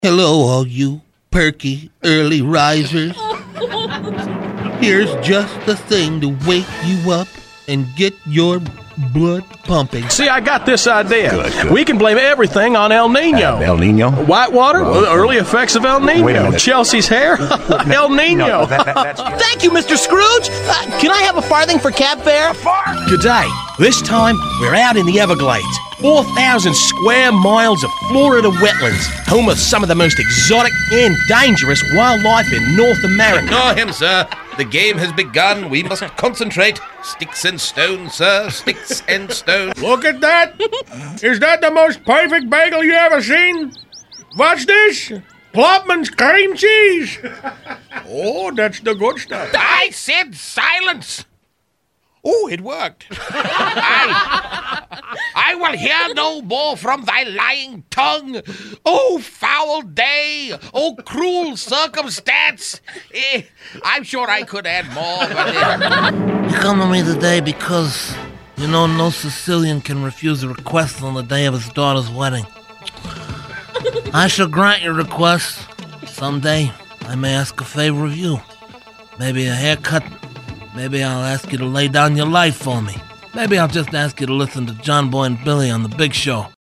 Hello, all you perky early risers. Here's just the thing to wake you up and get your blood pumping. See, I got this idea. Good. We can blame everything on El Nino. El Nino? Whitewater? Well, the early effects of El Nino. Wait a minute. Chelsea's hair? El Nino. No, that's... Thank you, Mr. Scrooge. Can I have a farthing for cab fare? Good day. This time, we're out in the Everglades. 4,000 square miles of Florida wetlands, home of some of the most exotic and dangerous wildlife in North America. Ignore him, sir. The game has begun. We must concentrate. Sticks and stones, sir. Sticks and stones. Look at that. Is that the most perfect bagel you ever seen? What's this? Plopman's cream cheese. Oh, that's the good stuff. I said silence. Oh, it worked. I will hear no more from thy lying tongue. Oh, foul day. Oh, cruel circumstance. I'm sure I could add more. You come to me today because, you know, no Sicilian can refuse a request on the day of his daughter's wedding. I shall grant your request. Someday, I may ask a favor of you. Maybe a haircut. Maybe I'll ask you to lay down your life for me. Maybe I'll just ask you to listen to John Boy and Billy on The Big Show.